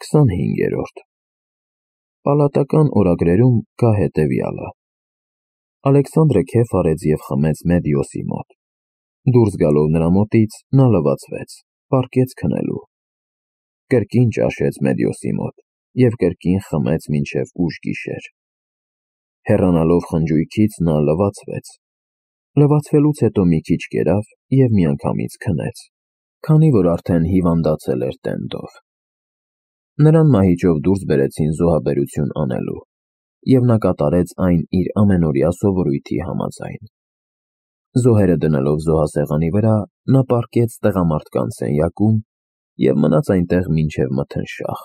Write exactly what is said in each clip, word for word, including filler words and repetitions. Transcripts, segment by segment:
քսանհինգերորդ Պալատական օրագրերում կա հետևյալը. Ալեքսանդրը քեֆ արեց և խմեց Մեդիոսի մոտ։ Դուրս գալով նրա մոտից նա լվացվեց, պառկեց քնելու։ Կրկին ճաշեց Մեդիոսի մոտ և կրկին խմեց մինչև ուշ գիշեր։ Հեռանալով խնջույքից նա լվացվեց։ Լվացվելուց հետո մի քիչ կերավ և միանգամից քնեց, քանի որ արդեն հիվանդացել էր տենդով։ Նրան մահիճով դուրս բերեցին զոհաբերություն անելու, և նա կատարեց այն իր ամենօրյա սովորույթի համաձայն։ Զոհերը դնելով զոհասեղանի վրա, նա պառկեց տղամարդկանց սենյակում և մնաց այնտեղ մինչև մթնշաղ։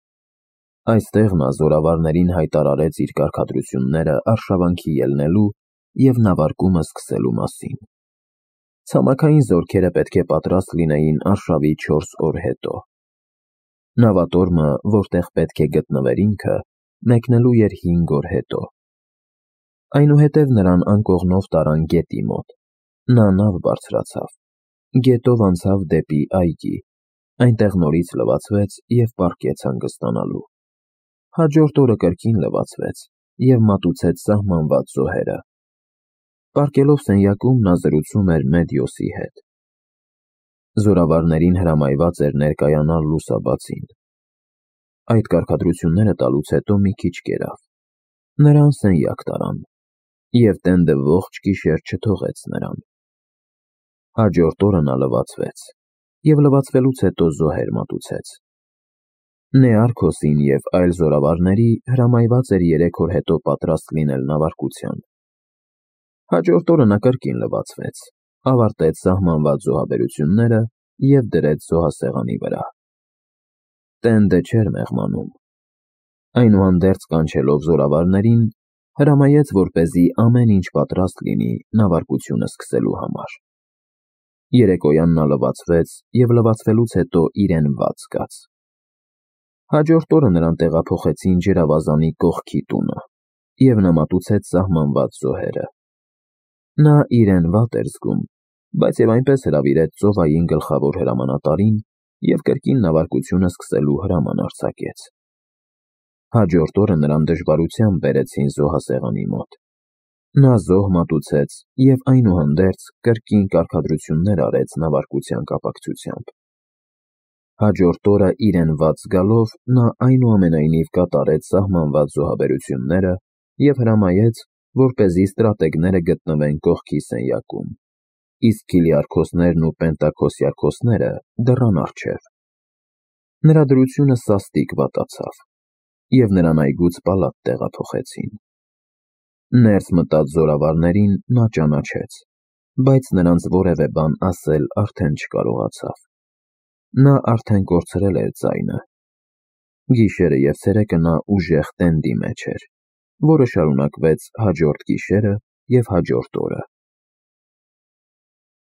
Այստեղ նա զորավարներին հայտարարեց իր կարգադրությունները արշավանքի ելնելու և նավարկումը սկսելու մասին։ Ցամաքային զորքերը պետք է պատրաստ լինեին արշավի չորս օր հետո։ Նավատորմը, որտեղ պետք է գտնվեր ինքը, մեկնելու էր հինգ օր հետո։ Այնուհետև նրան անկողնով տարան գետի մոտ։ Նա նավ բարձրացավ, գետով անցավ դեպի այգի, այնտեղ նորից լվացվեց և պառկեց հանգստանալու։ Հաջորդ օրը կրկին լվացվեց և մատուցեց սահմանված զոհերը։ Պառկելով սենյակում նա զրուցում էր Մեդիոսի հետ։ Զորավարներին հրամայված էր ներկայանալ լուսաբացին։ Այդ կարգադրությունները տալուց հետո մի քիչ կերավ։ Նրան սենյակ տարան, և տենդը ողջ գիշեր չթողեց նրան։ Հաջորդ օրը նա լվացվեց և լվացվելուց հետո զոհեր մատուցեց։ Նեարքոսին և այլ զորավարների հրամայված էր երեք օր հետո պատրաստ լինել նավարկության։ Հաջորդ օրը նա կրկին լվացվեց, ավարտեց սահմանված զոհաբերությունները և դրեց զոհասեղանի վրա։ Տենդը չէր մեղմանում։ Այնուհանդերձ կանչելով զորավարներին, հրամայեց, որպեսզի ամեն ինչ պատրաստ լինի նավարկությունը սկսելու համար։ Երեկոյան նա լվացվեց և լվացվելուց հետո իրեն վատ զգաց։ Հաջորդ օրը նրան տեղափոխեցին ջրավազանի կողքի տունը, և նա մատուցեց սահմանված զոհերը։ Նա իրեն վատ էր զգում, բայց և այնպես հրավիրեց ծովային գլխավոր հրամանատարին և կրկին նավարկությունը սկսելու հրաման արձակեց։ Հաջորդ օրը նրան դժվարությամբ բերեցին զոհասեղանի մոտ։ Նա զոհ մատուցեց և այնուհանդերձ կրկին կարգադրություններ արեց նավարկության կապակցությամբ։ Հաջորդ օրը իրեն վատ զգալով նա այնուամենայնիվ կատարեց սահմանված զոհաբերությունները և հրամայեց, որպեսզի ստրատեգները գտնվեն կողքի սենյակում, իսկ քիլիարքոսներն ու պենտաքոսյարքոսները դռան առջև։ Նրա դրությունը սաստիկ վատացավ, և նրան այգուց պալատ տեղափոխեցին։ Ներս մտած զորավարներին նա ճանաչեց, բայց նրանց որևէ բան ասել արդեն չկարողացավ։ Նա արդեն կորցրել էր ձայնը։ Գիշերը և ցերեկը նա ուժեղ տենդի մեջ էր, որը շարունակվեց հաջորդ գիշերը և հաջորդ օրը։